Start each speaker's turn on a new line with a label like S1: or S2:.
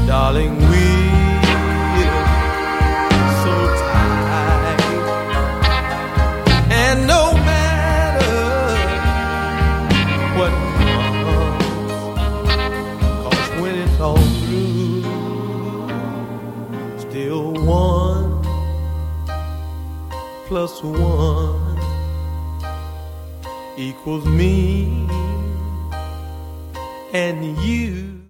S1: Darling, we're so tight, and no matter what comes, 'cause when it's all through, still 1+1 equals me and you.